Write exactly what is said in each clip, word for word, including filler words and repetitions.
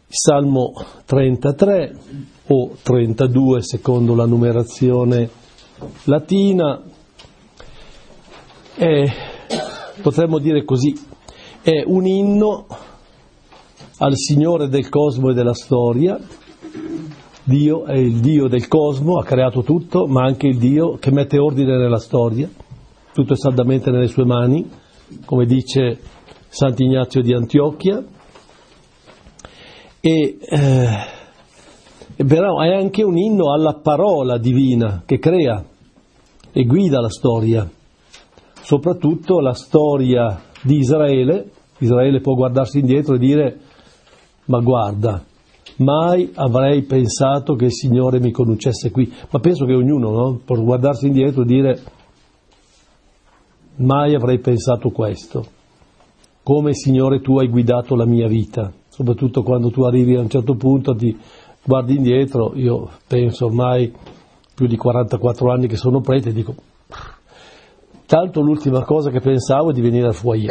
Salmo trentatré o trentadue secondo la numerazione latina, è, potremmo dire così, è un inno al Signore del cosmo e della storia. Dio è il Dio del cosmo, ha creato tutto, ma anche il Dio che mette ordine nella storia, tutto è saldamente nelle sue mani, come dice Sant'Ignazio di Antiochia. E, eh, però è anche un inno alla parola divina che crea e guida la storia, soprattutto la storia di Israele. Israele può guardarsi indietro e dire: ma guarda, mai avrei pensato che il Signore mi conducesse qui. Ma penso che ognuno, no? Può guardarsi indietro e dire: mai avrei pensato questo. Come, Signore, tu hai guidato la mia vita. Soprattutto quando tu arrivi a un certo punto, ti guardi indietro. Io penso ormai più di quarantaquattro anni che sono prete e dico: tanto l'ultima cosa che pensavo è di venire al foyer.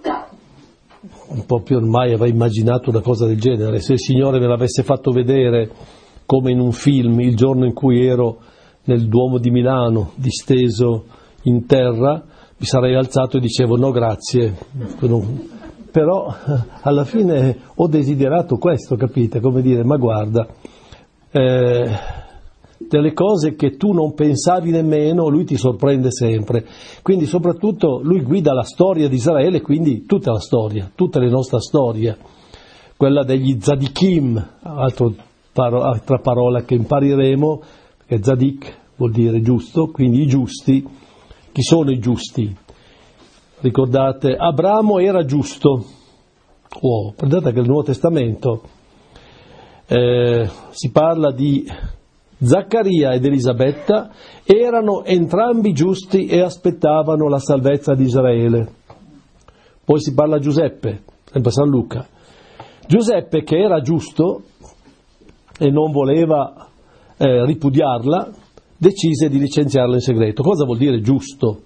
Un po' più ormai avrei immaginato una cosa del genere. Se il Signore me l'avesse fatto vedere come in un film il giorno in cui ero nel Duomo di Milano disteso in terra, mi sarei alzato e dicevo: no grazie. Però alla fine ho desiderato questo, capite? Come dire: ma guarda, eh, delle cose che tu non pensavi nemmeno, lui ti sorprende sempre. Quindi soprattutto lui guida la storia di Israele, quindi tutta la storia, tutta la nostra storia, quella degli Tzadikim, altro paro, altra parola che impariremo, perché Tzadik vuol dire giusto, quindi i giusti. Chi sono i giusti? Ricordate, Abramo era giusto. Oh, guardate che nel Nuovo Testamento eh, si parla di Zaccaria ed Elisabetta, erano entrambi giusti e aspettavano la salvezza di Israele. Poi si parla di Giuseppe, sempre San Luca. Giuseppe, che era giusto e non voleva eh, ripudiarla, decise di licenziarla in segreto. Cosa vuol dire giusto?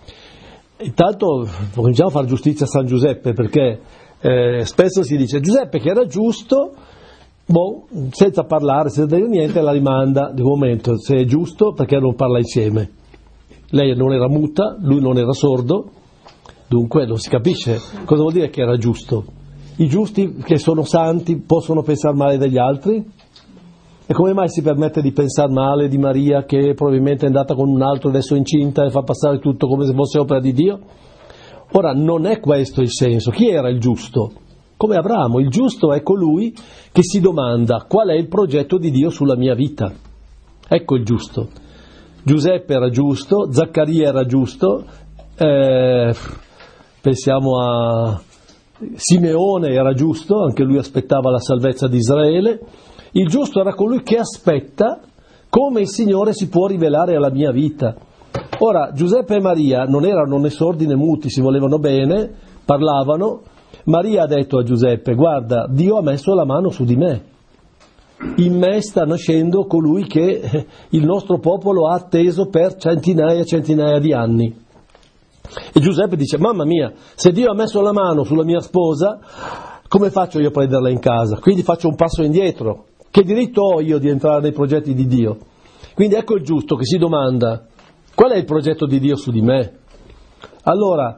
Intanto cominciamo a fare giustizia a San Giuseppe, perché eh, spesso si dice Giuseppe che era giusto, boh, senza parlare, senza dire niente, la rimanda di un momento, se è giusto perché non parla insieme. Lei non era muta, lui non era sordo, dunque non si capisce cosa vuol dire che era giusto. I giusti che sono santi possono pensare male degli altri? E come mai si permette di pensare male di Maria, che probabilmente è andata con un altro, adesso è incinta, e fa passare tutto come se fosse opera di Dio? Ora, non è questo il senso. Chi era il giusto? Come Abramo, il giusto è colui che si domanda: qual è il progetto di Dio sulla mia vita? Ecco il giusto. Giuseppe era giusto, Zaccaria era giusto, eh, pensiamo a Simeone, era giusto, anche lui aspettava la salvezza di Israele. Il giusto era colui che aspetta come il Signore si può rivelare alla mia vita. Ora, Giuseppe e Maria non erano né sordi né muti, si volevano bene, parlavano. Maria ha detto a Giuseppe: guarda, Dio ha messo la mano su di me. In me sta nascendo colui che il nostro popolo ha atteso per centinaia e centinaia di anni. E Giuseppe dice: mamma mia, se Dio ha messo la mano sulla mia sposa, come faccio io a prenderla in casa? Quindi faccio un passo indietro. Che diritto ho io di entrare nei progetti di Dio? Quindi ecco il giusto che si domanda: qual è il progetto di Dio su di me? Allora,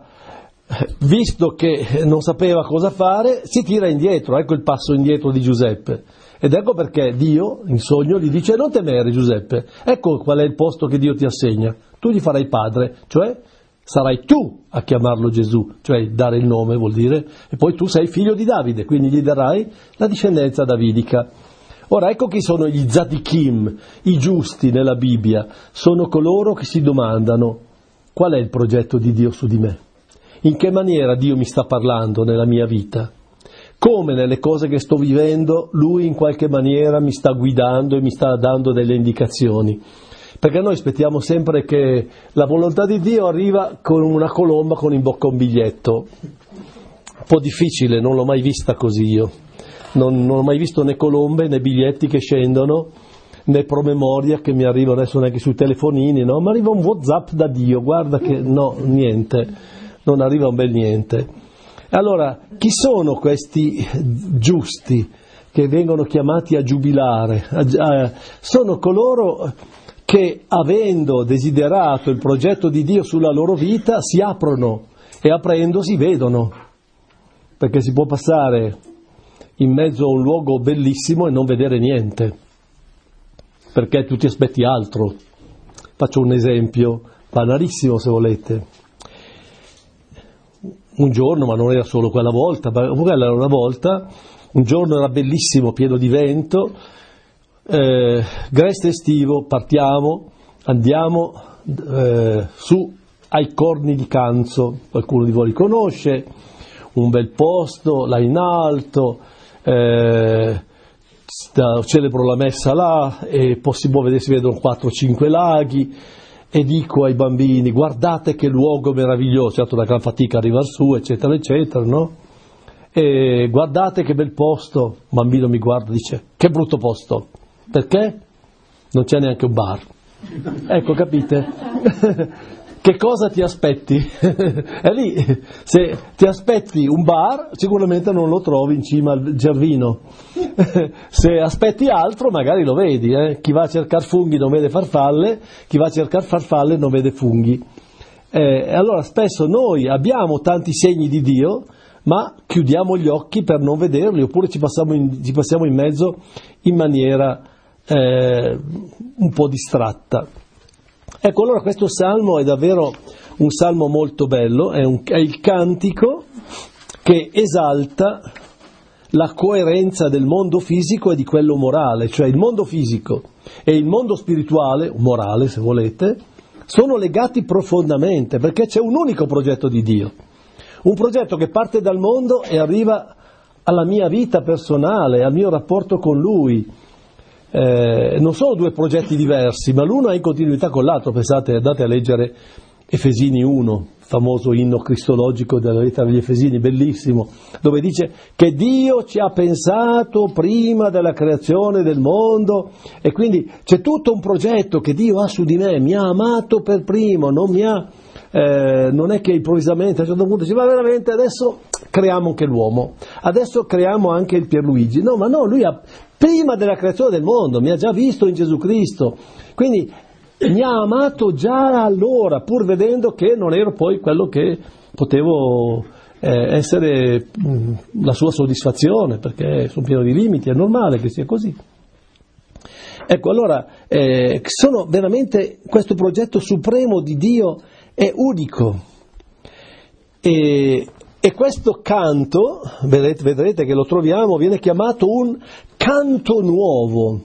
visto che non sapeva cosa fare, si tira indietro. Ecco il passo indietro di Giuseppe. Ed ecco perché Dio, in sogno, gli dice: non temere, Giuseppe, ecco qual è il posto che Dio ti assegna. Tu gli farai padre, cioè sarai tu a chiamarlo Gesù, cioè dare il nome vuol dire, e poi tu sei figlio di Davide, quindi gli darai la discendenza davidica. Ora ecco chi sono gli Tzadikim, i giusti nella Bibbia. Sono coloro che si domandano: qual è il progetto di Dio su di me? In che maniera Dio mi sta parlando nella mia vita? Come nelle cose che sto vivendo Lui in qualche maniera mi sta guidando e mi sta dando delle indicazioni? Perché noi aspettiamo sempre che la volontà di Dio arriva con una colomba con in bocca un biglietto. Un po' difficile, non l'ho mai vista così io. Non, non ho mai visto né colombe né biglietti che scendono, né promemoria che mi arriva adesso neanche sui telefonini, no? Ma arriva un WhatsApp da Dio, guarda che no, niente, non arriva un bel niente. Allora, chi sono questi giusti che vengono chiamati a giubilare, a, a, sono coloro che, avendo desiderato il progetto di Dio sulla loro vita, si aprono e aprendosi vedono, perché si può passare in mezzo a un luogo bellissimo e non vedere niente, perché tu ti aspetti altro. Faccio un esempio banalissimo, se volete. Un giorno, ma non era solo quella volta, ma quella era una volta, un giorno era bellissimo, pieno di vento, eh, Greste estivo, partiamo, andiamo eh, su ai Corni di Canzo, qualcuno di voi li conosce, un bel posto, là in alto, eh, celebro la messa là e poi si può vedere, si vedono quattro cinque laghi e dico ai bambini: guardate che luogo meraviglioso, certo da gran fatica arrivare su, eccetera eccetera, no? E guardate che bel posto. Un bambino mi guarda e dice: che brutto posto, perché? Non c'è neanche un bar. Ecco, capite? Che cosa ti aspetti? È lì, se ti aspetti un bar sicuramente non lo trovi in cima al Gervino, se aspetti altro magari lo vedi, eh? Chi va a cercare funghi non vede farfalle, chi va a cercare farfalle non vede funghi. Eh, e allora spesso noi abbiamo tanti segni di Dio, ma chiudiamo gli occhi per non vederli, oppure ci passiamo in, ci passiamo in mezzo in maniera eh, un po' distratta. Ecco, allora questo salmo è davvero un salmo molto bello, è, un, è il cantico che esalta la coerenza del mondo fisico e di quello morale, cioè il mondo fisico e il mondo spirituale, morale se volete, sono legati profondamente, perché c'è un unico progetto di Dio, un progetto che parte dal mondo e arriva alla mia vita personale, al mio rapporto con Lui. Eh, non sono due progetti diversi, ma l'uno è in continuità con l'altro. Pensate, andate a leggere Efesini uno, famoso inno cristologico della lettera degli Efesini, bellissimo, dove dice che Dio ci ha pensato prima della creazione del mondo, e quindi c'è tutto un progetto che Dio ha su di me, mi ha amato per primo, non mi ha eh, non è che improvvisamente a un certo punto dice: ma veramente adesso creiamo anche l'uomo, adesso creiamo anche il Pierluigi. No, ma no, lui ha, prima della creazione del mondo, mi ha già visto in Gesù Cristo, quindi mi ha amato già allora, pur vedendo che non ero poi quello che potevo eh, essere mh, la sua soddisfazione, perché sono pieno di limiti, è normale che sia così. Ecco, allora, eh, sono veramente, questo progetto supremo di Dio è unico, e, e questo canto, vedrete, vedrete che lo troviamo, viene chiamato un canto nuovo.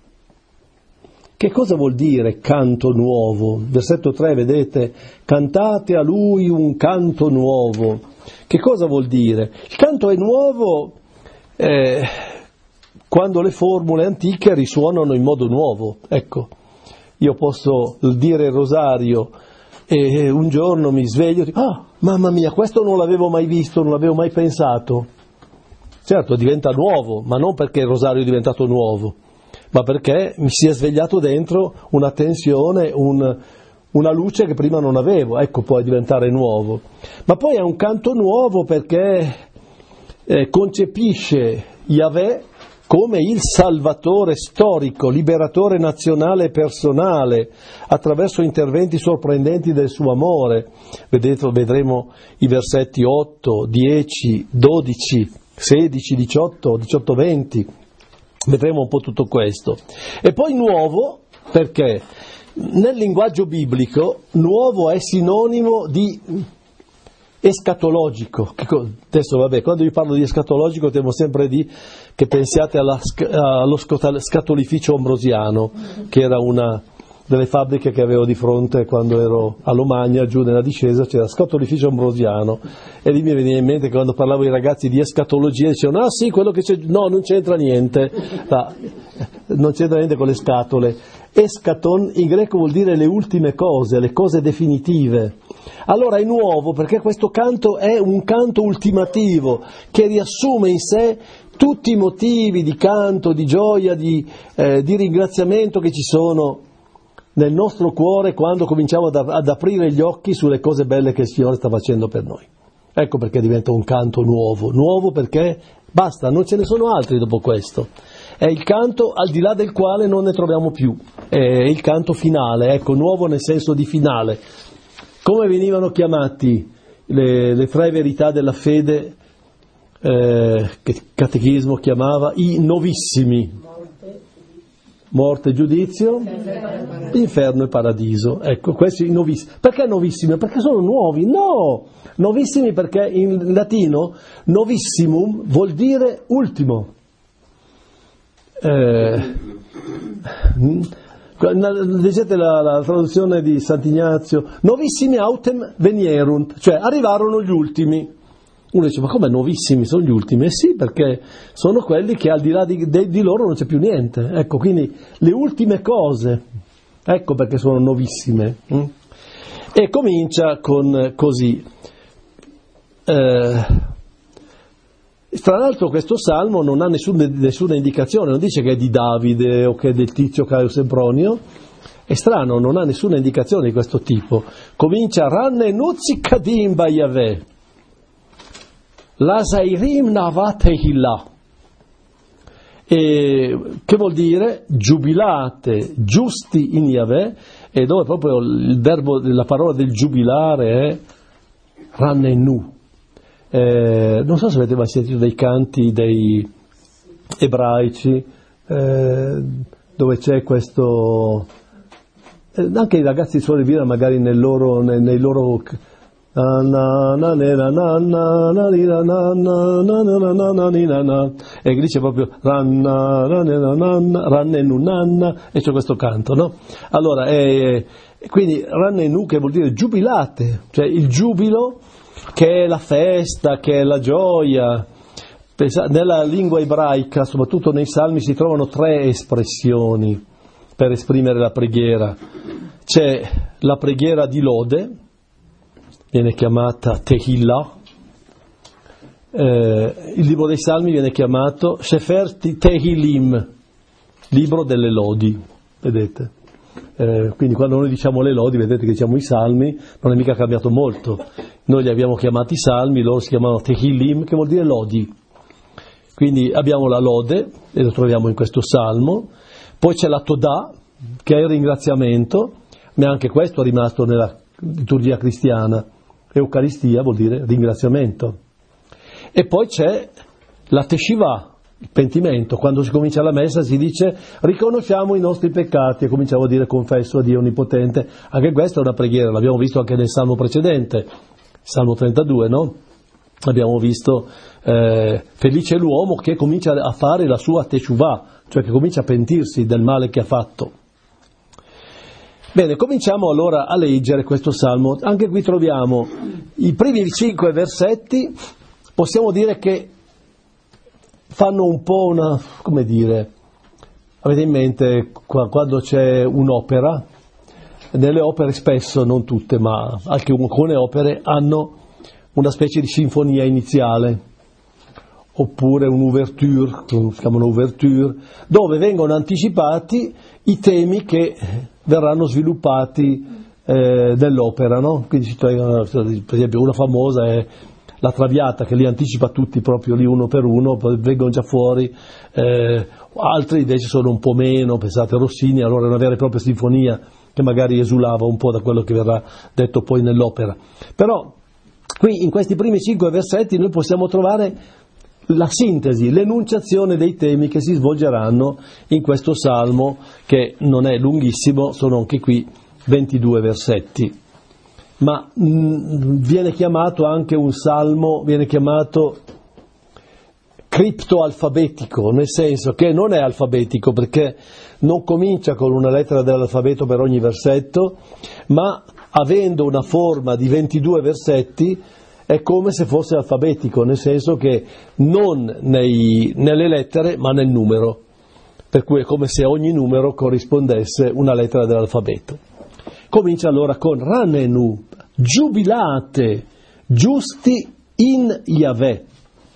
Che cosa vuol dire canto nuovo? Versetto tre, vedete, cantate a Lui un canto nuovo. Che cosa vuol dire? Il canto è nuovo eh, quando le formule antiche risuonano in modo nuovo. Ecco, io posso dire il rosario e un giorno mi sveglio e dico: ah, mamma mia, questo non l'avevo mai visto, non l'avevo mai pensato. Certo, diventa nuovo, ma non perché il rosario è diventato nuovo, ma perché mi si è svegliato dentro una tensione, un, una luce che prima non avevo, ecco, può diventare nuovo. Ma poi è un canto nuovo perché eh, concepisce Yahweh come il Salvatore storico, liberatore nazionale e personale, attraverso interventi sorprendenti del suo amore. Vedete, vedremo i versetti otto, dieci, dodici, sedici, diciotto, diciotto venti, vedremo un po' tutto questo. E poi nuovo, perché nel linguaggio biblico nuovo è sinonimo di escatologico. Adesso vabbè, quando io parlo di escatologico temo sempre di che pensiate alla, allo scatolificio ambrosiano, che era una delle fabbriche che avevo di fronte quando ero a Lomagna, giù nella discesa c'era scatolificio ambrosiano, e lì mi veniva in mente che quando parlavo ai ragazzi di escatologia dicevano: ah sì, quello che c'è, no, non c'entra niente, no, non c'entra niente con le scatole. Eschaton in greco vuol dire le ultime cose, le cose definitive. Allora è nuovo perché questo canto è un canto ultimativo che riassume in sé tutti i motivi di canto, di gioia, di, eh, di ringraziamento che ci sono nel nostro cuore quando cominciamo ad, ad aprire gli occhi sulle cose belle che il Signore sta facendo per noi. Ecco perché diventa un canto nuovo, nuovo perché basta, non ce ne sono altri dopo questo. È il canto al di là del quale non ne troviamo più, è il canto finale, ecco, nuovo nel senso di finale. Come venivano chiamati le, le tre verità della fede, eh, che il catechismo chiamava i novissimi? Morte, giudizio, inferno e paradiso. Ecco, questi novissimi. Perché novissimi? Perché sono nuovi? No! Novissimi perché in latino novissimum vuol dire ultimo. Eh, leggete la, la traduzione di Sant'Ignazio: novissimi autem venierunt, cioè arrivarono gli ultimi. Uno dice: ma come nuovissimi sono gli ultimi? Eh sì, perché sono quelli che al di là di, di, di loro non c'è più niente. Ecco, quindi le ultime cose, ecco perché sono nuovissime. E comincia con così. Eh, tra l'altro questo salmo non ha nessuna, nessuna indicazione, non dice che è di Davide o che è del tizio Caio Sempronio. È strano, non ha nessuna indicazione di questo tipo. Comincia Ranne Nuzzi Kadim Bayaveh, Lasairim Navat Tehillah, e che vuol dire giubilate, giusti in Yahweh, e dove proprio il verbo, la parola del giubilare è Rannenu. Eh, non so se avete mai sentito dei canti dei ebraici eh, dove c'è questo, eh, anche i ragazzi di Suore Vira magari nel loro, nei, nei loro e dice proprio Rannenu nanna, e c'è questo canto, no? Allora, eh, quindi Rannenu, che vuol dire giubilate, cioè il giubilo, che è la festa, che è la gioia. Nella lingua ebraica, soprattutto nei salmi, si trovano tre espressioni per esprimere la preghiera. C'è la preghiera di lode, viene chiamata Tehillah, eh, il libro dei salmi viene chiamato Sefer Tehilim, libro delle lodi, vedete? Eh, quindi quando noi diciamo le lodi, vedete che diciamo i salmi, non è mica cambiato molto. Noi li abbiamo chiamati salmi, loro si chiamano Tehilim, che vuol dire lodi. Quindi abbiamo la lode, e lo troviamo in questo salmo, poi c'è la Todah, che è il ringraziamento, ma anche questo è rimasto nella liturgia cristiana. Eucaristia vuol dire ringraziamento. E poi c'è la Teshivah, il pentimento. Quando si comincia la messa si dice riconosciamo i nostri peccati, e cominciamo a dire confesso a Dio Onnipotente. Anche questa è una preghiera, l'abbiamo visto anche nel salmo precedente, salmo trentadue, no? Abbiamo visto eh, felice l'uomo che comincia a fare la sua Teshuvah, cioè che comincia a pentirsi del male che ha fatto. Bene, cominciamo allora a leggere questo salmo. Anche qui troviamo i primi cinque versetti, possiamo dire che fanno un po' una, come dire, avete in mente quando c'è un'opera, nelle opere spesso, non tutte, ma anche alcune opere hanno una specie di sinfonia iniziale, oppure un'ouverture, si chiamano ouverture, dove vengono anticipati i temi che verranno sviluppati eh, dell'opera, no? Quindi, per esempio, una famosa è la Traviata, che li anticipa tutti proprio lì uno per uno, poi vengono già fuori, eh, altri invece sono un po' meno, pensate a Rossini, allora è una vera e propria sinfonia che magari esulava un po' da quello che verrà detto poi nell'opera. Però qui in questi primi cinque versetti noi possiamo trovare la sintesi, l'enunciazione dei temi che si svolgeranno in questo salmo, che non è lunghissimo, sono anche qui ventidue versetti, ma mh, viene chiamato anche un salmo, viene chiamato criptoalfabetico, nel senso che non è alfabetico perché non comincia con una lettera dell'alfabeto per ogni versetto, ma avendo una forma di ventidue versetti è come se fosse alfabetico, nel senso che non nei, nelle lettere ma nel numero, per cui è come se ogni numero corrispondesse una lettera dell'alfabeto. Comincia allora con Rannenu, giubilate, giusti in Yahweh,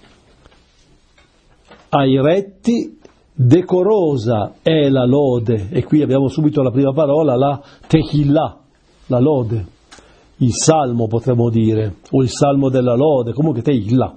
ai retti decorosa è la lode, e qui abbiamo subito la prima parola, la Tehillah, la lode. il salmo potremmo dire, o il salmo della lode, comunque Tehillah.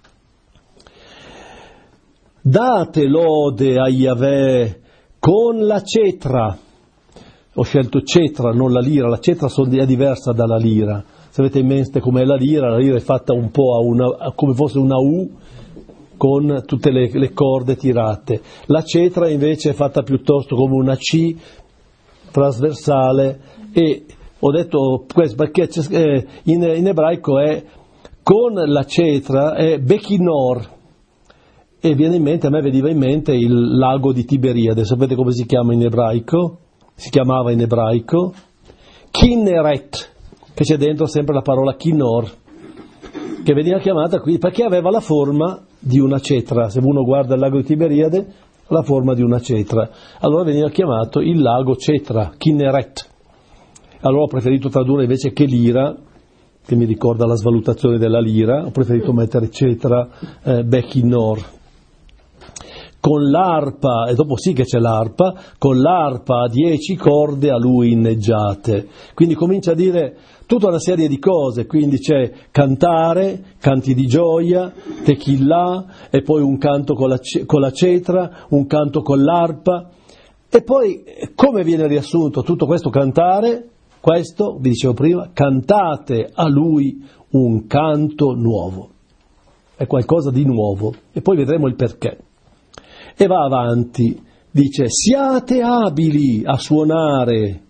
Date lode a Yahweh con la cetra. Ho scelto cetra, non la lira. La cetra è diversa dalla lira. Se avete in mente com'è la lira, la lira è fatta un po' a una, come fosse una U con tutte le, le corde tirate. La cetra invece è fatta piuttosto come una C trasversale, e ho detto questo perché in, in ebraico è con la cetra, è Bechinor, e viene in mente, a me veniva in mente il lago di Tiberiade. Sapete come si chiama in ebraico? Si chiamava in ebraico Kinneret, che c'è dentro sempre la parola Kinnor, che veniva chiamata qui perché aveva la forma di una cetra. Se uno guarda il lago di Tiberiade, la forma di una cetra, allora veniva chiamato il lago Cetra, Kinneret. Allora ho preferito tradurre invece che lira, che mi ricorda la svalutazione della lira, ho preferito mettere cetra, eh, Bechinor. Con l'arpa, e dopo sì che c'è l'arpa, con l'arpa a dieci corde a lui inneggiate. Quindi comincia a dire tutta una serie di cose, quindi c'è cantare, canti di gioia, Tehillah, e poi un canto con la, con la cetra, un canto con l'arpa, e poi come viene riassunto tutto questo cantare? Questo, vi dicevo prima, cantate a lui un canto nuovo, è qualcosa di nuovo, e poi vedremo il perché. E va avanti, dice, siate abili a suonare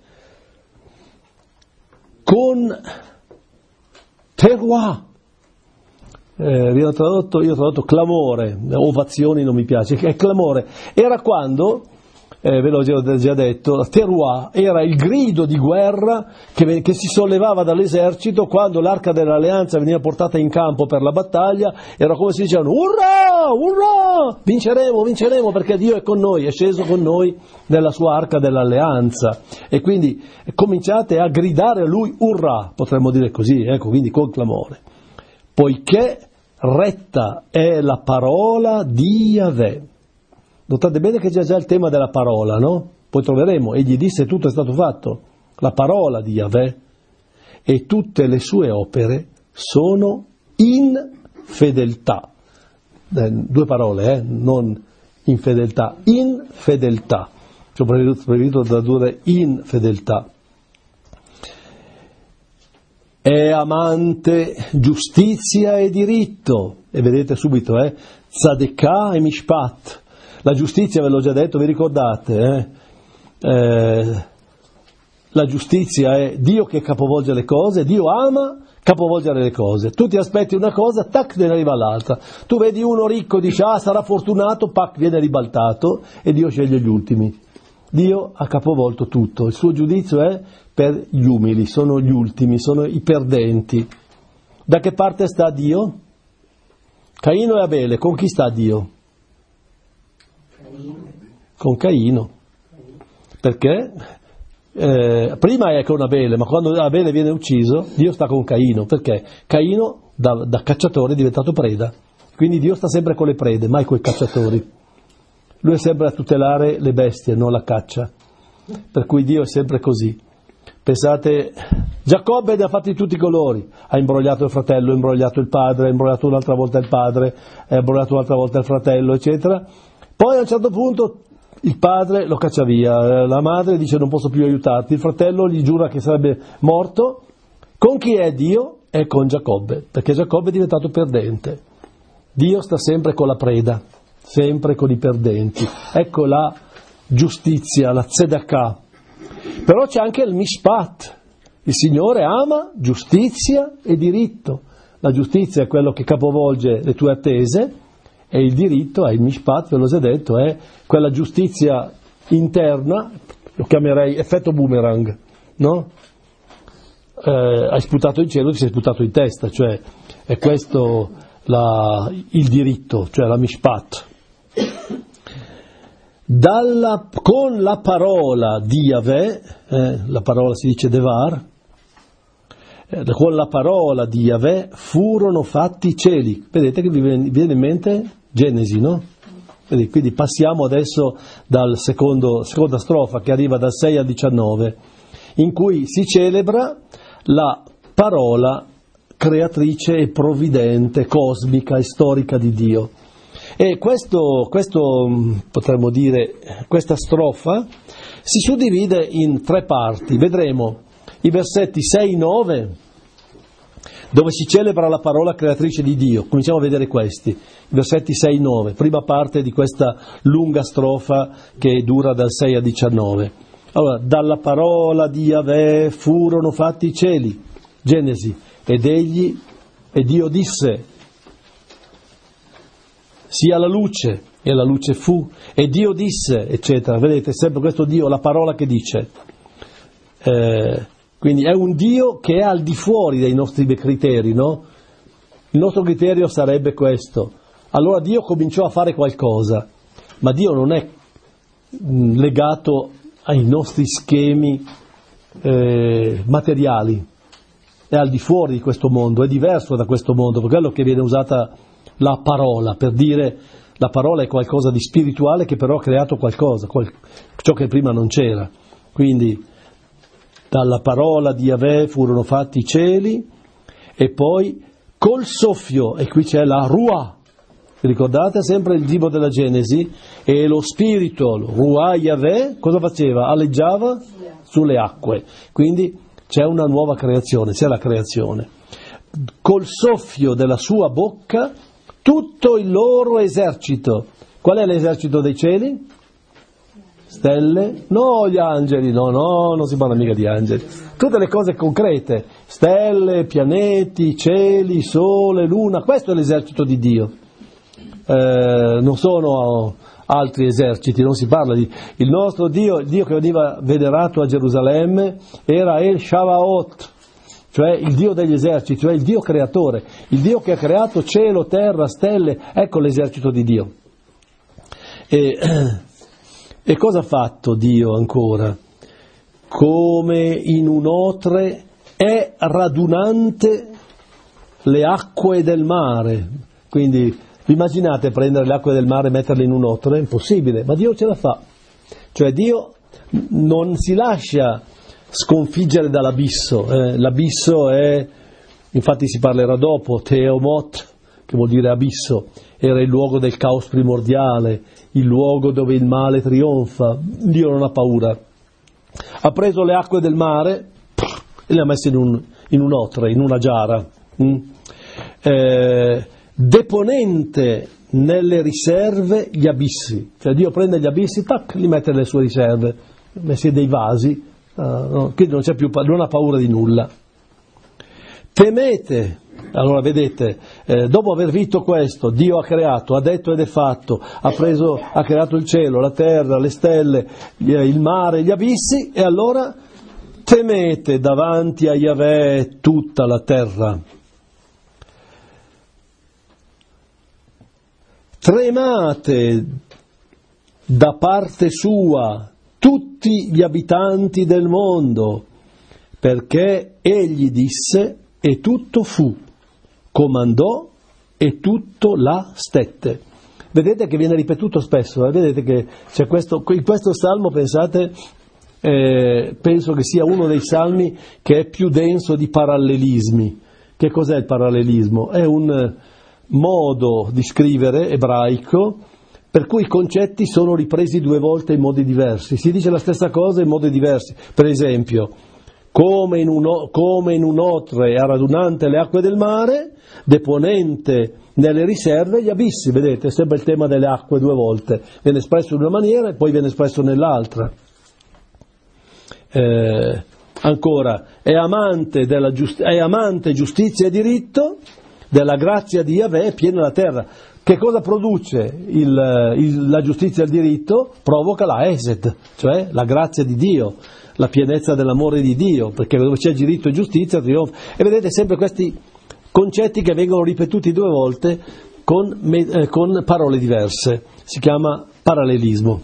con terroir, eh, viene tradotto, io ho tradotto clamore, ovazioni non mi piace, che è clamore, era quando, eh, ve l'ho già detto, terroir era il grido di guerra che, che si sollevava dall'esercito quando l'arca dell'alleanza veniva portata in campo per la battaglia. Era come si dicevano urrà, urrà, vinceremo, vinceremo perché Dio è con noi, è sceso con noi nella sua arca dell'alleanza, e quindi cominciate a gridare a lui urrà, potremmo dire così, ecco, quindi con clamore, poiché retta è la parola di Yahweh. Notate bene che c'è già il tema della parola, no? Poi troveremo, egli disse tutto è stato fatto, la parola di Yahweh, e tutte le sue opere sono in fedeltà. Eh, due parole, eh? Non in fedeltà, in fedeltà. Ci ho preferito tradurre in fedeltà. È amante giustizia e diritto, e vedete subito, eh? Tzadekah e Mishpat. La giustizia, ve l'ho già detto, vi ricordate? Eh? Eh, la giustizia è Dio che capovolge le cose, Dio ama capovolgere le cose. Tu ti aspetti una cosa, tac, ne arriva l'altra. Tu vedi uno ricco, dici, ah, sarà fortunato, pac, viene ribaltato, e Dio sceglie gli ultimi. Dio ha capovolto tutto, il suo giudizio è per gli umili, sono gli ultimi, sono i perdenti. Da che parte sta Dio? Caino e Abele, con chi sta Dio? Con Caino, perché eh, prima è con Abele, ma quando Abele viene ucciso Dio sta con Caino, perché Caino da, da cacciatore è diventato preda, quindi Dio sta sempre con le prede, mai con i cacciatori. Lui è sempre a tutelare le bestie, non la caccia, per cui Dio è sempre così. Pensate, Giacobbe ne ha fatti tutti i colori, ha imbrogliato il fratello, ha imbrogliato il padre, ha imbrogliato un'altra volta il padre, ha imbrogliato un'altra volta il fratello, eccetera. Poi a un certo punto il padre lo caccia via, la madre dice non posso più aiutarti, il fratello gli giura che sarebbe morto. Con chi è Dio? È con Giacobbe, perché Giacobbe è diventato perdente. Dio sta sempre con la preda, sempre con i perdenti. Ecco la giustizia, la tzedakah. Però c'è anche il mishpat. Il Signore ama giustizia e diritto. La giustizia è quello che capovolge le tue attese, e il diritto è il mishpat, ve l'ho già detto, è quella giustizia interna, lo chiamerei effetto boomerang, no? Eh, hai sputato in cielo, ti sei sputato in testa, cioè è questo la, il diritto, cioè la mishpat. Dalla, con la parola di Yahweh, eh, la parola si dice devar, eh, con la parola di Yahweh furono fatti i cieli. Vedete che vi viene in mente Genesi, no? Quindi passiamo adesso dal secondo, seconda strofa che arriva dal sei al diciannove, in cui si celebra la parola creatrice e provvidente, cosmica e storica di Dio. E questo, questo potremmo dire, questa strofa si suddivide in tre parti. Vedremo i versetti sei nove, dove si celebra la parola creatrice di Dio. Cominciamo a vedere questi, i versetti sei nove, prima parte di questa lunga strofa che dura dal sei a diciannove. Allora, dalla parola di Yahweh furono fatti i cieli, Genesi, ed egli, e Dio disse, sia la luce, e la luce fu, e Dio disse, eccetera. Vedete, sempre questo Dio, la parola che dice. Eh, quindi è un Dio che è al di fuori dei nostri criteri, no? Il nostro criterio sarebbe questo. Allora Dio cominciò a fare qualcosa, ma Dio non è legato ai nostri schemi eh, materiali, è al di fuori di questo mondo, è diverso da questo mondo, per quello che viene usata la parola, per dire la parola è qualcosa di spirituale che però ha creato qualcosa, qual- ciò che prima non c'era. Quindi dalla parola di Yahweh furono fatti i cieli, e poi col soffio, e qui c'è la Ruah, ricordate sempre il libro della Genesi, e lo spirito, lo Ruah Yahweh, cosa faceva? Aleggiava sulle acque, quindi c'è una nuova creazione, c'è la creazione. Col soffio della sua bocca tutto il loro esercito. Qual è l'esercito dei cieli? Stelle? No, gli angeli, no, no, non si parla mica di angeli. Tutte le cose concrete, stelle, pianeti, cieli, sole, luna, questo è l'esercito di Dio. Eh, non sono altri eserciti, non si parla di... Il nostro Dio, il Dio che veniva venerato a Gerusalemme, era El Shavaot, cioè il Dio degli eserciti, cioè il Dio creatore, il Dio che ha creato cielo, terra, stelle, ecco l'esercito di Dio. E, e cosa ha fatto Dio ancora? Come in un otre è radunante le acque del mare, quindi immaginate prendere le acque del mare e metterle in un otre, è impossibile, ma Dio ce la fa, cioè Dio non si lascia sconfiggere dall'abisso, eh, l'abisso è, infatti si parlerà dopo, Teomot, che vuol dire abisso, era il luogo del caos primordiale, il luogo dove il male trionfa. Dio non ha paura, ha preso le acque del mare e le ha messe in un, in un otre, in una giara, mm? eh, deponente nelle riserve gli abissi, cioè Dio prende gli abissi, tac, li mette nelle sue riserve, messi dei vasi. Uh, no, quindi non c'è più, non ha paura di nulla. Temete, allora vedete, eh, dopo aver visto questo, Dio ha creato, ha detto ed è fatto, ha preso, ha creato il cielo, la terra, le stelle, il mare, gli abissi, e allora temete davanti a Yahweh tutta la terra. Tremate da parte sua tutti gli abitanti del mondo, perché egli disse e tutto fu, comandò e tutto la stette. Vedete che viene ripetuto spesso, eh? Vedete che c'è questo, in questo salmo, pensate, eh, penso che sia uno dei salmi che è più denso di parallelismi. Che cos'è il parallelismo? È un modo di scrivere ebraico per cui i concetti sono ripresi due volte in modi diversi, si dice la stessa cosa in modi diversi. Per esempio, come in un, come in un otre è radunante le acque del mare, deponente nelle riserve gli abissi. Vedete, è sempre il tema delle acque due volte, viene espresso in una maniera e poi viene espresso nell'altra. Eh, ancora, è amante, della giust- è amante giustizia e diritto, della grazia di Yahweh è piena la terra. Che cosa produce il, il, la giustizia e il diritto? Provoca la Esed, cioè la grazia di Dio, la pienezza dell'amore di Dio, perché dove c'è diritto e giustizia trionfa. E vedete sempre questi concetti che vengono ripetuti due volte con, eh, con parole diverse, si chiama parallelismo.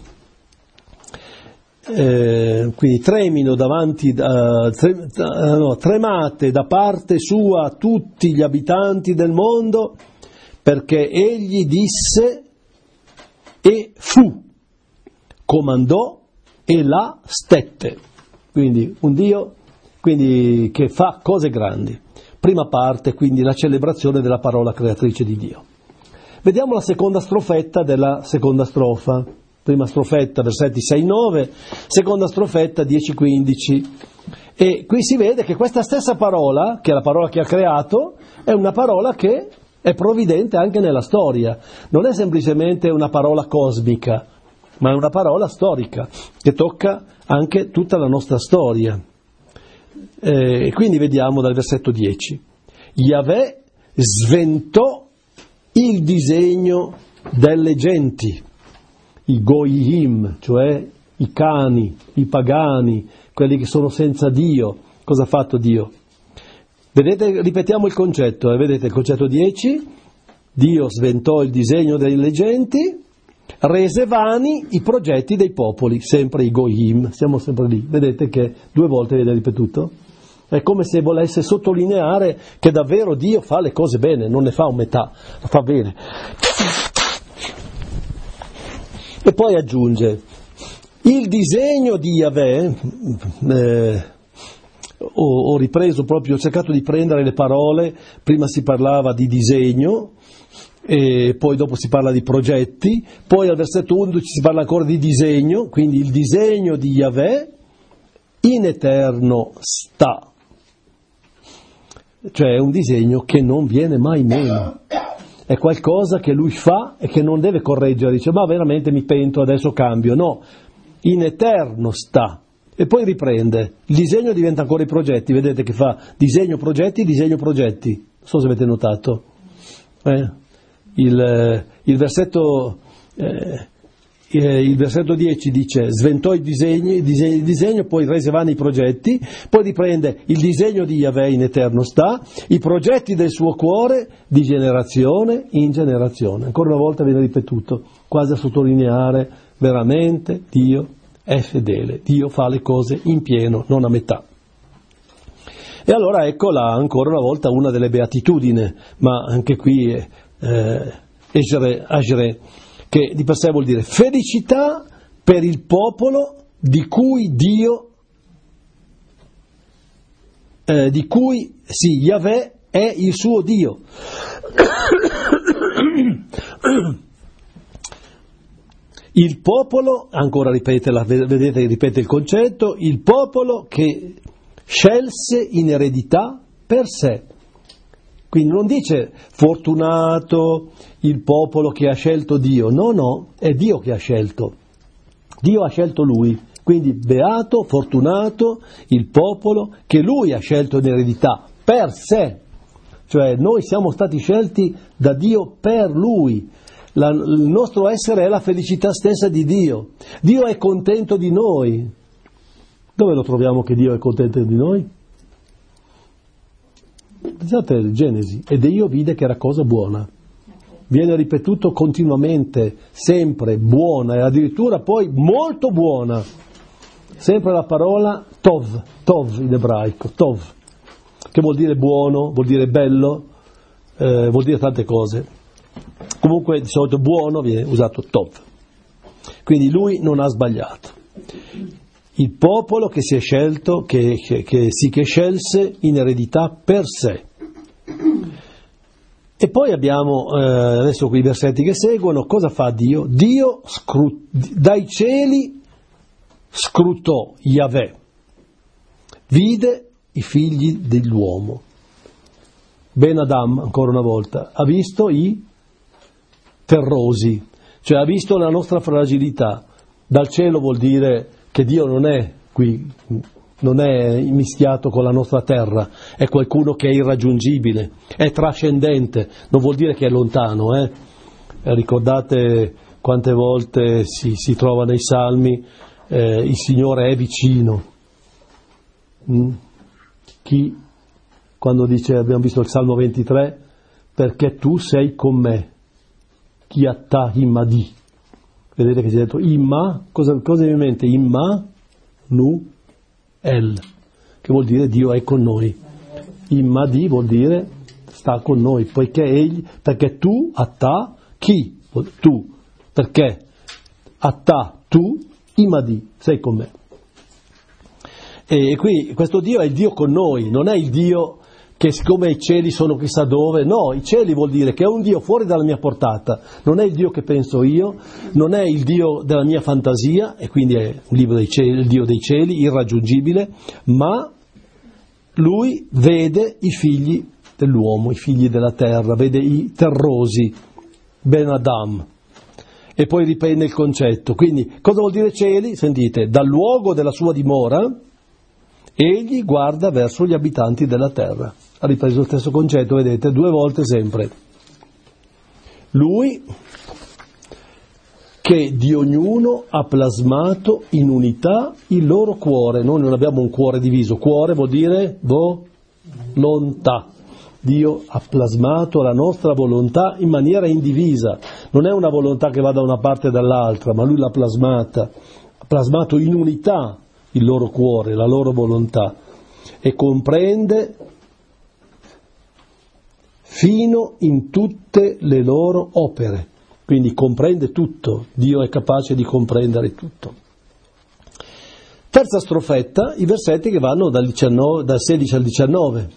Eh, quindi tremino davanti, uh, tre, uh, no, tremate da parte sua tutti gli abitanti del mondo, perché egli disse e fu, comandò e la stette. Quindi un Dio quindi, che fa cose grandi. prima parte, quindi la celebrazione della parola creatrice di Dio. Vediamo la seconda strofetta della seconda strofa. Prima strofetta, versetti sei nove, seconda strofetta dieci quindici. E qui si vede che questa stessa parola, che è la parola che ha creato, è una parola che è provvidente anche nella storia. Non è semplicemente una parola cosmica, ma è una parola storica, che tocca anche tutta la nostra storia. E quindi vediamo dal versetto dieci. Yahweh sventò il disegno delle genti, i goyim, cioè i cani, i pagani, quelli che sono senza Dio. Cosa ha fatto Dio? Vedete, ripetiamo il concetto, eh? Vedete il concetto dieci, Dio sventò il disegno delle genti, rese vani i progetti dei popoli, sempre i goyim, siamo sempre lì, vedete che due volte viene ripetuto? È come se volesse sottolineare che davvero Dio fa le cose bene, non ne fa un metà, lo fa bene. E poi aggiunge, il disegno di Yahweh, eh, ho, ho ripreso proprio, ho cercato di prendere le parole, prima si parlava di disegno, e poi dopo si parla di progetti, poi al versetto undici si parla ancora di disegno, quindi il disegno di Yahweh in eterno sta, cioè è un disegno che non viene mai meno. È qualcosa che lui fa e che non deve correggere, dice ma veramente mi pento, adesso cambio, no, in eterno sta. E poi riprende, il disegno diventa ancora i progetti, vedete che fa disegno progetti, disegno progetti, non so se avete notato. Eh? Il, il, versetto, eh, il versetto dieci dice sventò i disegni, il disegno, il disegno, poi rese vani i progetti, poi riprende il disegno di Yahweh in eterno sta, i progetti del suo cuore di generazione in generazione. Ancora una volta viene ripetuto, quasi a sottolineare veramente Dio è fedele, Dio fa le cose in pieno, non a metà. E allora eccola ancora una volta una delle beatitudini, ma anche qui eh, Esre, Esre, che di per sé vuol dire felicità per il popolo di cui Dio, eh, di cui sì, Yahweh è il suo Dio. Il popolo, ancora ripete, vedete, ripete il concetto, il popolo che scelse in eredità per sé. Quindi non dice fortunato il popolo che ha scelto Dio, no, no, è Dio che ha scelto, Dio ha scelto lui, quindi beato, fortunato il popolo che lui ha scelto in eredità per sé, cioè noi siamo stati scelti da Dio per lui, la, il nostro essere è la felicità stessa di Dio, Dio è contento di noi. Dove lo troviamo che Dio è contento di noi? Pensate il Genesi, ed io vide che era cosa buona, viene ripetuto continuamente, sempre buona e addirittura poi molto buona, sempre la parola tov, tov in ebraico, tov, che vuol dire buono, vuol dire bello, eh, vuol dire tante cose, comunque di solito buono viene usato tov, quindi lui non ha sbagliato. Il popolo che si è scelto, che, che, che sì che scelse in eredità per sé. E poi abbiamo, eh, adesso quei versetti che seguono, cosa fa Dio? Dio scru- dai cieli scrutò Yahweh, vide i figli dell'uomo. Ben Adam, ancora una volta, ha visto i terrosi, cioè ha visto la nostra fragilità. Dal cielo vuol dire che Dio non è qui, non è immischiato con la nostra terra, è qualcuno che è irraggiungibile, è trascendente, non vuol dire che è lontano. Eh? Ricordate quante volte si, si trova nei Salmi, eh, il Signore è vicino. Mm? Chi, quando dice, abbiamo visto il Salmo ventitré, perché tu sei con me, chi atta imadi. Vedete che c'è detto Imma, cosa, cosa mi mente? Imma, nu, el, che vuol dire Dio è con noi. Imma di vuol dire sta con noi, poiché egli, perché tu, atta, chi? Tu, perché atta, tu, imma di, sei con me. E qui questo Dio è il Dio con noi, non è il Dio che siccome i cieli sono chissà dove, no, i cieli vuol dire che è un Dio fuori dalla mia portata, non è il Dio che penso io, non è il Dio della mia fantasia, e quindi è un libro dei cieli, il Dio dei cieli, irraggiungibile, ma lui vede i figli dell'uomo, i figli della terra, vede i terrosi, Ben Adam, e poi riprende il concetto. Quindi cosa vuol dire cieli? Sentite, dal luogo della sua dimora egli guarda verso gli abitanti della terra. Ha ripreso lo stesso concetto, vedete, due volte sempre. Lui che di ognuno ha plasmato in unità il loro cuore. Noi non abbiamo un cuore diviso, cuore vuol dire volontà. Dio ha plasmato la nostra volontà in maniera indivisa, non è una volontà che va da una parte e dall'altra, ma lui l'ha plasmata, ha plasmato in unità il loro cuore, la loro volontà, e comprende fino in tutte le loro opere. Quindi comprende tutto, Dio è capace di comprendere tutto. Terza strofetta, i versetti che vanno dal, diciannove, dal sedici al diciannove.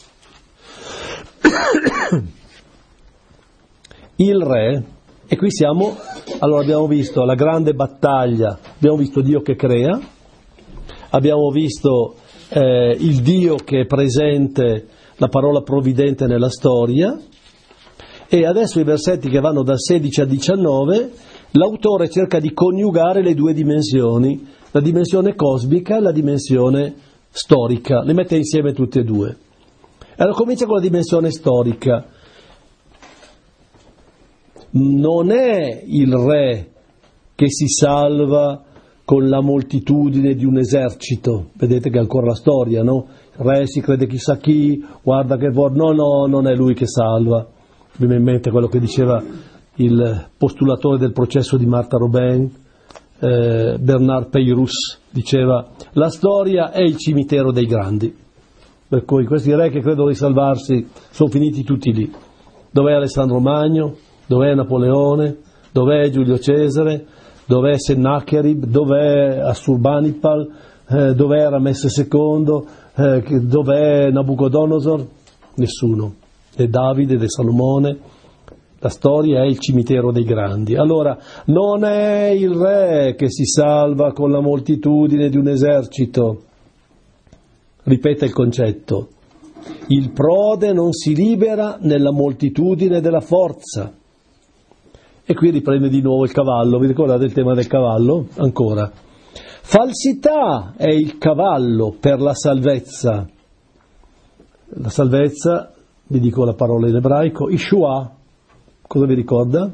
Il re, e qui siamo, allora abbiamo visto la grande battaglia, abbiamo visto Dio che crea, abbiamo visto eh, il Dio che è presente, la parola provvidente nella storia, e adesso i versetti che vanno dal sedici al diciannove, l'autore cerca di coniugare le due dimensioni, la dimensione cosmica e la dimensione storica, le mette insieme tutte e due. Allora comincia con la dimensione storica. Non è il re che si salva con la moltitudine di un esercito, vedete che è ancora la storia, no? Il re si crede chissà chi, guarda che vuole, no, no, non è lui che salva. Mi viene in mente quello che diceva il postulatore del processo di Martha Robin, eh, Bernard Peirus, diceva: la storia è il cimitero dei grandi, per cui questi re che credono di salvarsi sono finiti tutti lì. Dov'è Alessandro Magno? Dov'è Napoleone? Dov'è Giulio Cesare? Dov'è Sennacherib? Dov'è Assurbanipal? Eh, dov'è Ramesse secondo? Eh, dov'è Nabucodonosor? Nessuno. È Davide, è Salomone. La storia è il cimitero dei grandi. Allora, non è il re che si salva con la moltitudine di un esercito. Ripete il concetto. Il prode non si libera nella moltitudine della forza. E qui riprende di nuovo il cavallo. Vi ricordate il tema del cavallo? Ancora. Falsità è il cavallo per la salvezza. La salvezza, vi dico la parola in ebraico, Yeshua. Cosa vi ricorda?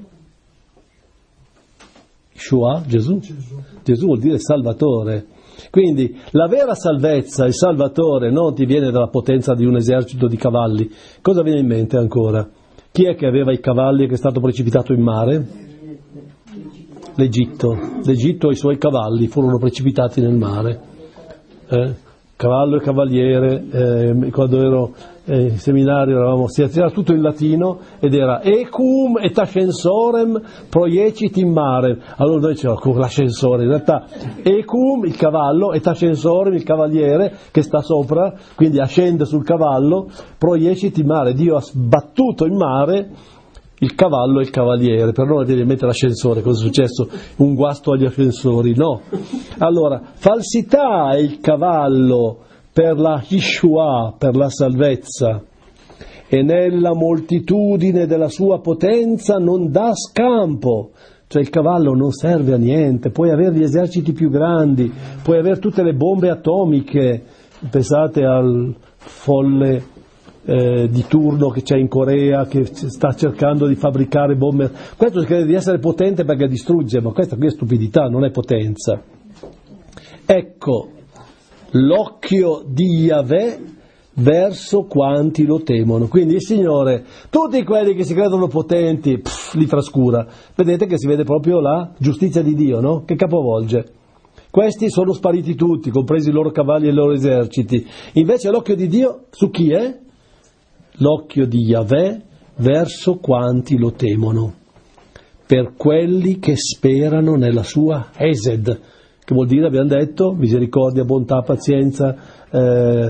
Yeshua, Gesù. Gesù. Gesù vuol dire salvatore. Quindi la vera salvezza, il salvatore, non ti viene dalla potenza di un esercito di cavalli. Cosa viene in mente ancora? Chi è che aveva i cavalli e che è stato precipitato in mare? L'Egitto. L'Egitto e i suoi cavalli furono precipitati nel mare. Eh? Cavallo e cavaliere, eh, quando ero eh, in seminario eravamo, si era tutto in latino ed era ecum et ascensorem proiecit in mare. Allora noi dicevamo con l'ascensore, in realtà ecum il cavallo et ascensorem il cavaliere che sta sopra, quindi ascende sul cavallo, proiecit in mare. Dio ha sbattuto in mare il cavallo e il cavaliere. Per noi viene in mente l'ascensore, cosa è successo? Un guasto agli ascensori, no. Allora, falsità è il cavallo per la Yeshua, per la salvezza, e nella moltitudine della sua potenza non dà scampo. Cioè il cavallo non serve a niente, puoi avere gli eserciti più grandi, puoi avere tutte le bombe atomiche, pensate al folle Eh, di turno che c'è in Corea che sta cercando di fabbricare bombe. Questo crede di essere potente perché distrugge, ma questa qui è stupidità, non è potenza. Ecco l'occhio di Yahweh verso quanti lo temono. Quindi il Signore, tutti quelli che si credono potenti, pff, li trascura. Vedete che si vede proprio la giustizia di Dio, no? Che capovolge. Questi sono spariti tutti, compresi i loro cavalli e i loro eserciti. Invece l'occhio di Dio su chi è? L'occhio di Yahweh verso quanti lo temono, per quelli che sperano nella sua Hesed, che vuol dire, abbiamo detto, misericordia, bontà, pazienza, eh,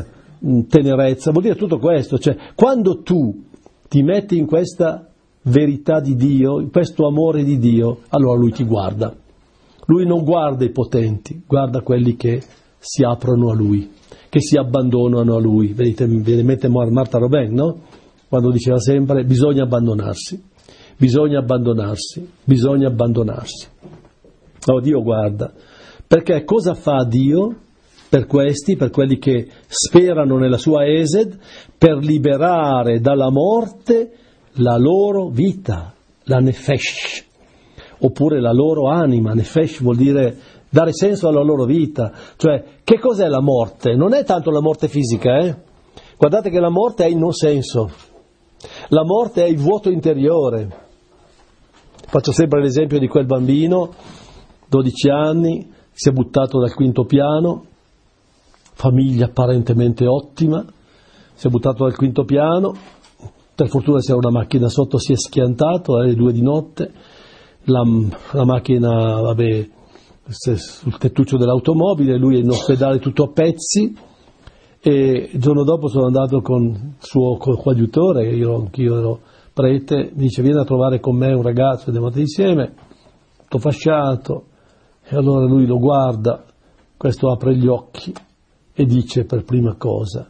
tenerezza, vuol dire tutto questo. Cioè, quando tu ti metti in questa verità di Dio, in questo amore di Dio, allora Lui ti guarda. Lui non guarda i potenti, guarda quelli che si aprono a Lui, che si abbandonano a Lui. Vedete, mi viene in mente Martha Robin, no? Quando diceva sempre, bisogna abbandonarsi, bisogna abbandonarsi, bisogna abbandonarsi. Oh, Dio guarda. Perché cosa fa Dio per questi, per quelli che sperano nella sua Esed, per liberare dalla morte la loro vita, la nefesh, oppure la loro anima. Nefesh vuol dire dare senso alla loro vita. Cioè, che cos'è la morte? Non è tanto la morte fisica, eh? Guardate che la morte è il non senso, la morte è il vuoto interiore. Faccio sempre l'esempio di quel bambino, dodici anni, si è buttato dal quinto piano, famiglia apparentemente ottima, si è buttato dal quinto piano, per fortuna c'era una macchina sotto, si è schiantato alle due di notte, la, la macchina, vabbè, sul tettuccio dell'automobile, lui è in ospedale tutto a pezzi, e il giorno dopo sono andato con il suo coadiutore, io anch'io ero prete, mi dice vieni a trovare con me un ragazzo, andiamo insieme, tutto fasciato, e allora lui lo guarda, questo apre gli occhi e dice per prima cosa: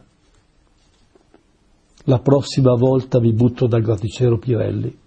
la prossima volta vi butto dal grattacielo Pirelli.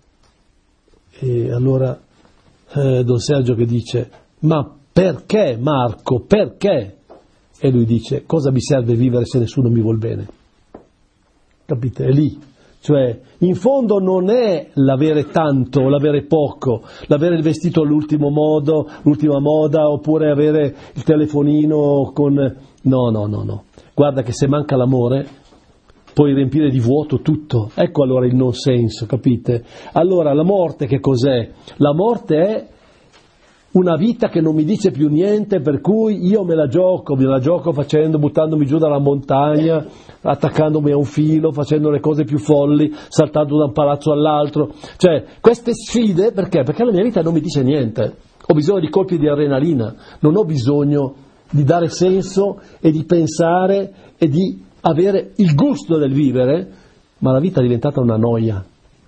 E allora eh, Don Sergio che dice: ma perché Marco, perché? E lui dice: cosa mi serve vivere se nessuno mi vuol bene? Capite? È lì. Cioè, in fondo non è l'avere tanto, l'avere poco, l'avere il vestito all'ultimo modo, l'ultima moda, oppure avere il telefonino con... No, no, no, no. Guarda che se manca l'amore puoi riempire di vuoto tutto. Ecco allora il non senso, capite? Allora la morte che cos'è? La morte è una vita che non mi dice più niente, per cui io me la gioco, me la gioco facendo, buttandomi giù dalla montagna, attaccandomi a un filo, facendo le cose più folli, saltando da un palazzo all'altro. Cioè, queste sfide, perché? Perché la mia vita non mi dice niente. Ho bisogno di colpi di adrenalina, non ho bisogno di dare senso e di pensare e di avere il gusto del vivere, ma la vita è diventata una noia.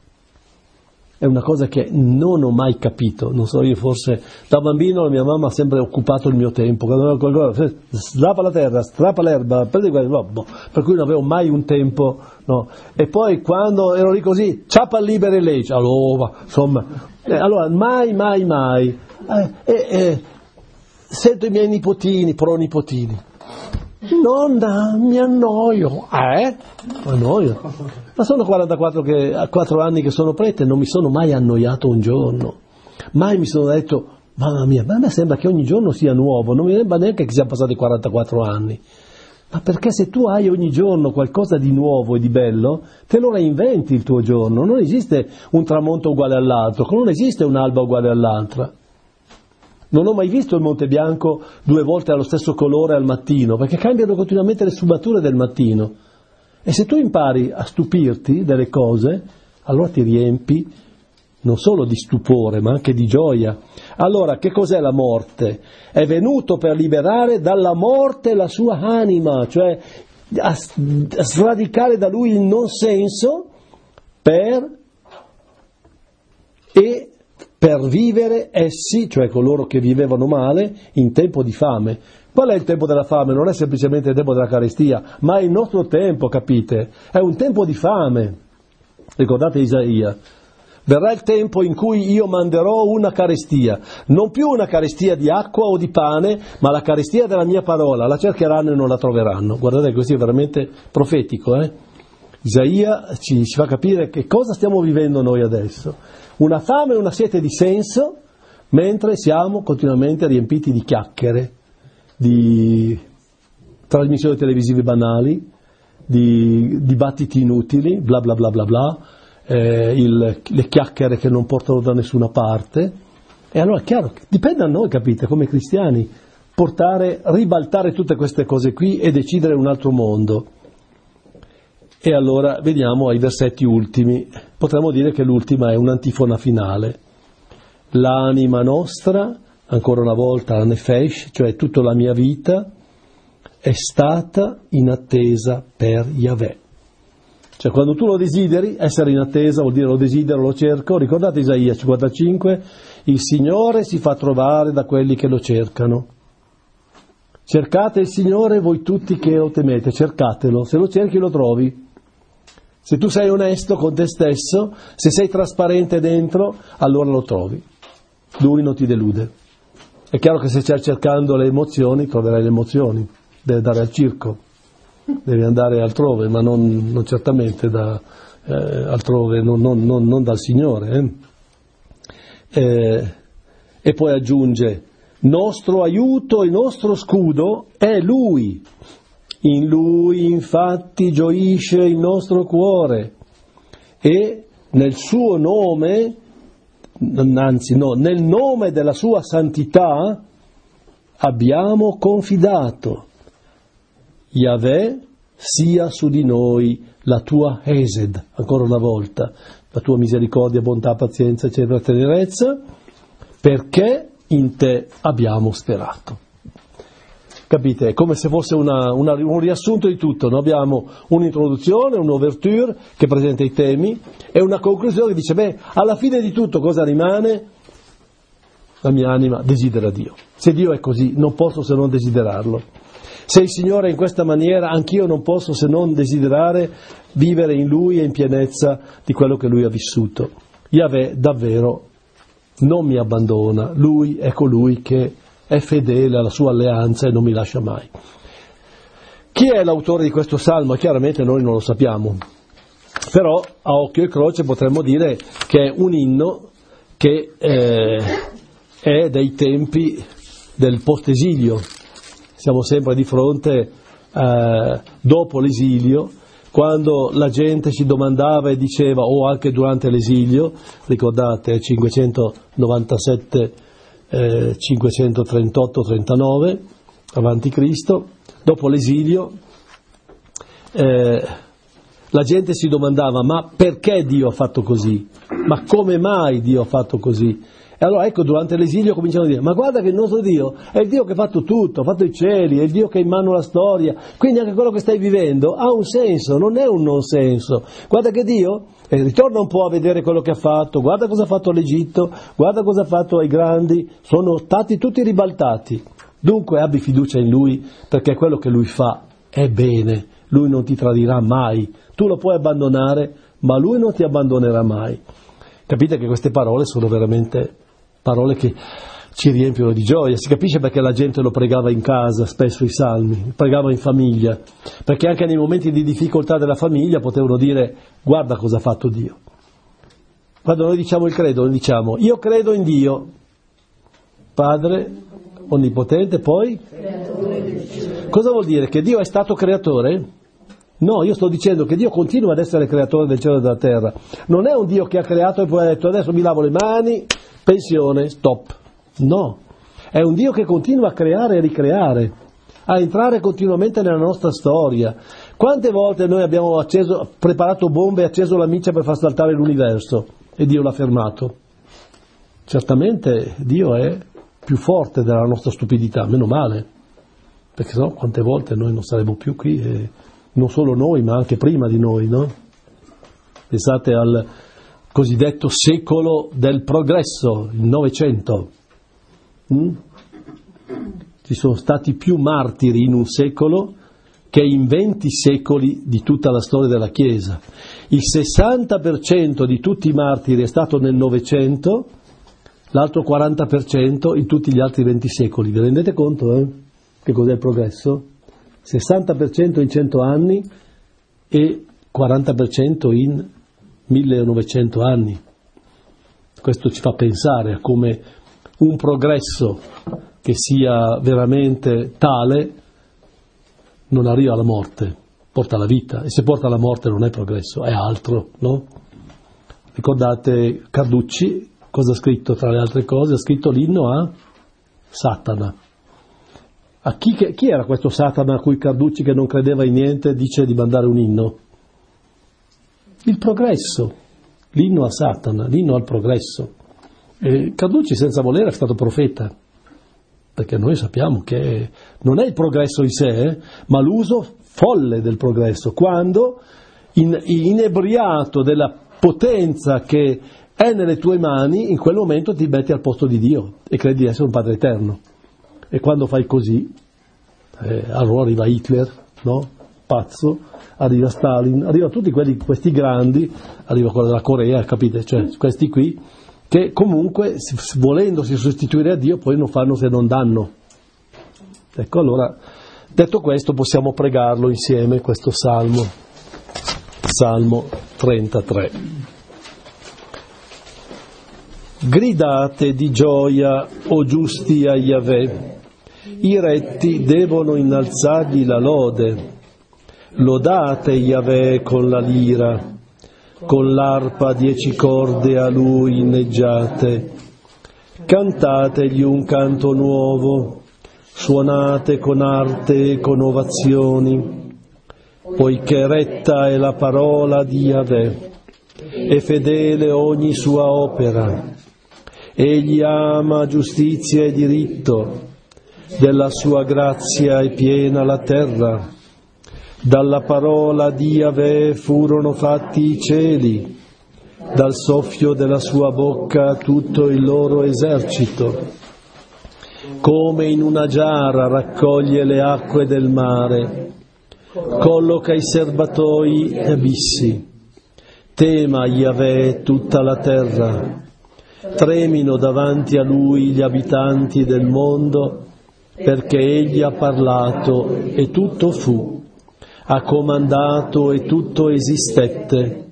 È una cosa che non ho mai capito, non so, io forse da bambino la mia mamma ha sempre occupato il mio tempo, quando avevo qualcosa, strappa la terra, strappa l'erba, prendi quello, no, boh, per cui non avevo mai un tempo, no. E poi quando ero lì così, ciapa libere lei, allora, insomma, eh, allora mai, mai, mai, eh, eh, eh, sento i miei nipotini, pronipotini. Nonna, mi annoio. Eh? Annoio? Ma sono quarantaquattro che, quattro anni che sono prete, non mi sono mai annoiato un giorno. Mai mi sono detto, mamma mia, ma a me sembra che ogni giorno sia nuovo, non mi sembra neanche che siano passati quarantaquattro anni. Ma perché se tu hai ogni giorno qualcosa di nuovo e di bello, te lo reinventi il tuo giorno. Non esiste un tramonto uguale all'altro, non esiste un'alba uguale all'altra. Non ho mai visto il Monte Bianco due volte allo stesso colore al mattino, perché cambiano continuamente le sfumature del mattino. E se tu impari a stupirti delle cose, allora ti riempi non solo di stupore, ma anche di gioia. Allora, che cos'è la morte? È venuto per liberare dalla morte la sua anima, cioè a sradicare da lui il non senso per e per vivere essi, cioè coloro che vivevano male, in tempo di fame. Qual è il tempo della fame? Non è semplicemente il tempo della carestia, ma è il nostro tempo, capite? È un tempo di fame. Ricordate Isaia? Verrà il tempo in cui io manderò una carestia, non più una carestia di acqua o di pane, ma la carestia della mia parola. La cercheranno e non la troveranno. Guardate, così è veramente profetico, eh? Isaia ci, ci fa capire che cosa stiamo vivendo noi adesso. Una fame e una sete di senso, mentre siamo continuamente riempiti di chiacchiere, di trasmissioni televisive banali, di dibattiti inutili, bla bla bla bla bla, eh, il, le chiacchiere che non portano da nessuna parte. E allora è chiaro, dipende da noi, capite, come cristiani, portare, ribaltare tutte queste cose qui e decidere un altro mondo. E allora veniamo ai versetti ultimi. Potremmo dire che l'ultima è un'antifona finale. L'anima nostra, ancora una volta la nefesh, cioè tutta la mia vita, è stata in attesa per Yahweh. Cioè quando tu lo desideri, essere in attesa vuol dire lo desidero, lo cerco. Ricordate Isaia cinquantacinque? Il Signore si fa trovare da quelli che lo cercano. Cercate il Signore voi tutti che lo temete, cercatelo, se lo cerchi lo trovi. Se tu sei onesto con te stesso, se sei trasparente dentro, allora lo trovi. Lui non ti delude. È chiaro che se stai cercando le emozioni, troverai le emozioni, devi andare al circo. Devi andare altrove, ma non, non certamente da, eh, altrove, non, non, non, non dal Signore. Eh. Eh, e poi aggiunge, nostro aiuto e nostro scudo è Lui. In Lui infatti gioisce il nostro cuore e nel suo nome, anzi no, nel nome della sua santità abbiamo confidato. Yahweh sia su di noi la tua Hesed, ancora una volta, la tua misericordia, bontà, pazienza, eccetera, tenerezza, perché in te abbiamo sperato. Capite? È come se fosse una, una, un riassunto di tutto, no? Abbiamo un'introduzione, un'ouverture che presenta i temi e una conclusione che dice, beh, alla fine di tutto cosa rimane? La mia anima desidera Dio. Se Dio è così, non posso se non desiderarlo. Se il Signore è in questa maniera, anch'io non posso se non desiderare vivere in Lui e in pienezza di quello che Lui ha vissuto. Yahweh davvero non mi abbandona, Lui è colui che è fedele alla sua alleanza e non mi lascia mai. Chi è l'autore di questo salmo? Chiaramente noi non lo sappiamo, però a occhio e croce potremmo dire che è un inno che eh, è dei tempi del post-esilio. Siamo sempre di fronte, eh, dopo l'esilio, quando la gente si domandava e diceva, o anche durante l'esilio, ricordate, cinquecentonovantasette, eh, cinquecentotrentotto trentanove, avanti Cristo, dopo l'esilio, eh, la gente si domandava, ma perché Dio ha fatto così? Ma come mai Dio ha fatto così? E allora ecco, durante l'esilio cominciano a dire, ma guarda che il nostro Dio è il Dio che ha fatto tutto, ha fatto i cieli, è il Dio che ha in mano la storia, quindi anche quello che stai vivendo ha un senso, non è un non senso. Guarda che Dio, eh, ritorna un po' a vedere quello che ha fatto, guarda cosa ha fatto all'Egitto, guarda cosa ha fatto ai grandi, sono stati tutti ribaltati. Dunque abbi fiducia in Lui, perché quello che Lui fa è bene, Lui non ti tradirà mai, tu lo puoi abbandonare, ma Lui non ti abbandonerà mai. Capite che queste parole sono veramente parole che ci riempiono di gioia. Si capisce perché la gente lo pregava in casa, spesso i salmi, pregava in famiglia, perché anche nei momenti di difficoltà della famiglia potevano dire, guarda cosa ha fatto Dio. Quando noi diciamo il credo, noi diciamo, io credo in Dio, Padre onnipotente, poi? Cosa vuol dire? Che Dio è stato creatore? No, io sto dicendo che Dio continua ad essere creatore del cielo e della terra. Non è un Dio che ha creato e poi ha detto adesso mi lavo le mani, pensione, stop. No, è un Dio che continua a creare e ricreare, a entrare continuamente nella nostra storia. Quante volte noi abbiamo acceso, preparato bombe e acceso la miccia per far saltare l'universo e Dio l'ha fermato? Certamente Dio è più forte della nostra stupidità, meno male, perché sennò quante volte noi non saremmo più qui e non solo noi, ma anche prima di noi, no? Pensate al cosiddetto secolo del progresso, il Novecento. Mm? Ci sono stati più martiri in un secolo che in venti secoli di tutta la storia della Chiesa. Il sessanta per cento di tutti i martiri è stato nel Novecento, l'altro quaranta per cento in tutti gli altri venti secoli. Vi rendete conto, eh? Che cos'è il progresso? sessanta per cento in cento anni e quaranta per cento in millenovecento anni. Questo ci fa pensare a come un progresso che sia veramente tale non arriva alla morte, porta alla vita, e se porta alla morte non è progresso, è altro, no? Ricordate Carducci, cosa ha scritto tra le altre cose? Ha scritto l'inno a Satana. A chi, chi era questo Satana a cui Carducci, che non credeva in niente, dice di mandare un inno? Il progresso, l'inno a Satana, l'inno al progresso. E Carducci senza volere è stato profeta. perché noi sappiamo che non è il progresso in sé, eh, ma l'uso folle del progresso, quando in, inebriato della potenza che è nelle tue mani, in quel momento ti metti al posto di Dio e credi di essere un Padre eterno. E quando fai così, eh, allora arriva Hitler, no? Pazzo, arriva Stalin, arriva tutti quelli, questi grandi, arriva quello della Corea, capite? Cioè, questi qui, che comunque, volendosi sostituire a Dio, poi non fanno se non danno. Ecco, allora, detto questo, possiamo pregarlo insieme, questo Salmo, Salmo trentatré. Gridate di gioia, o giusti a Yahweh, i retti devono innalzargli la lode. Lodate Yahweh con la lira, con l'arpa dieci corde a lui inneggiate. Cantategli un canto nuovo, suonate con arte e con ovazioni, poiché retta è la parola di Yahweh e fedele ogni sua opera. Egli ama giustizia e diritto, della sua grazia è piena la terra. Dalla parola di Yahweh furono fatti i cieli, dal soffio della sua bocca tutto il loro esercito. Come in una giara raccoglie le acque del mare, colloca i serbatoi e abissi. Tema Yahweh tutta la terra, tremino davanti a lui gli abitanti del mondo, perché egli ha parlato e tutto fu, ha comandato e tutto esistette.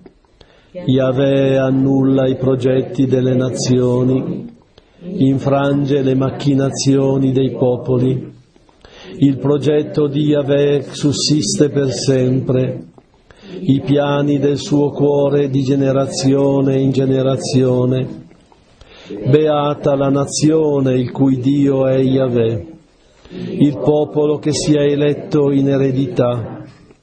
Yahweh annulla i progetti delle nazioni, infrange le macchinazioni dei popoli. Il progetto di Yahweh sussiste per sempre, i piani del suo cuore di generazione in generazione. Beata la nazione il cui Dio è Yahweh, il popolo che sia eletto in eredità.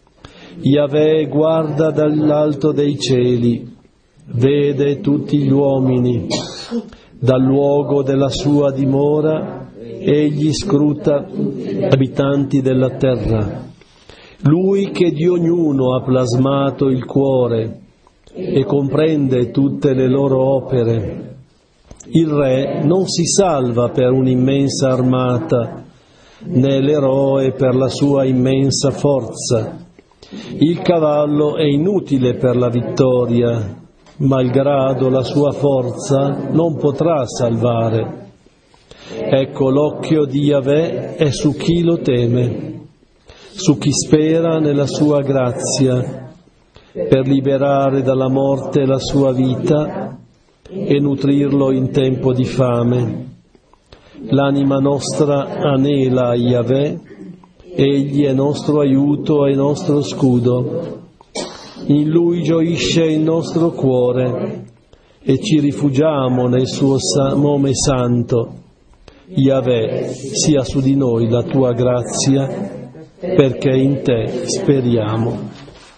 Yahweh guarda dall'alto dei cieli, vede tutti gli uomini, dal luogo della sua dimora egli scruta gli abitanti della terra. Lui che di ognuno ha plasmato il cuore e comprende tutte le loro opere. Il re non si salva per un'immensa armata, né l'eroe per la sua immensa forza. Il cavallo è inutile per la vittoria, malgrado la sua forza non potrà salvare. Ecco, l'occhio di Yahweh è su chi lo teme, su chi spera nella sua grazia, per liberare dalla morte la sua vita e nutrirlo in tempo di fame. L'anima nostra anela a Yahweh, egli è nostro aiuto e nostro scudo. In lui gioisce il nostro cuore e ci rifugiamo nel suo nome santo. Yahweh, sia su di noi la tua grazia, perché in te speriamo.